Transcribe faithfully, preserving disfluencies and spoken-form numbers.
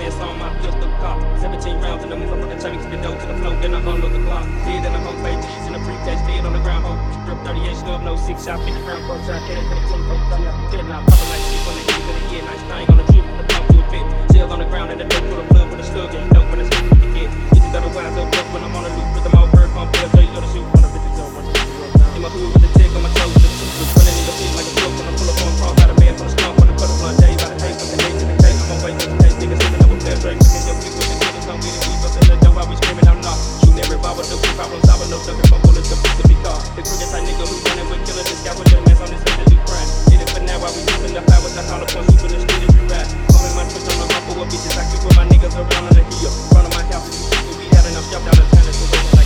S on my pistol cop. seventeen rounds in the motherfucking chain, keep the dope to the flow, then I unload the clock. Dead in the home page, G's in the briefcase, dead on the ground, home. Strip thirty-eight snub, no six shot, fifty round, four shot, head, head, twenty-four, dead now, popping like shit on the heat of the year, nice thing on the trip, the pump to a fit. Shells on the ground and the dope with a plug with a slug, and you know when it's good to get. You just gotta wise up, when I'm on the loop with them all bird pump, so you gotta shoot on the bitches on one. In my hood with the tick on my toes, the truth, running in the feet like a joke when I pull up on cross, by the man for the stump, on the cut up, day by the day, from the day to the day, I'm on way to the day, niggas sitting up with fair drink, looking your feet with the niggas, I'm with it, we up in the door, while we screaming out knock, shooting every ball with the two problems, solving no sucker, my bullets, the piece of me car, the crooked type nigga who running with killer, this guy with your mess on this head, that crime, did it for now, while we using the fire with the hollow point, sweeping the street every ride, calling my twitch on the hump for what bitches, I keep with my niggas around on the hill, front of my house, we had enough, strapped down the tennis,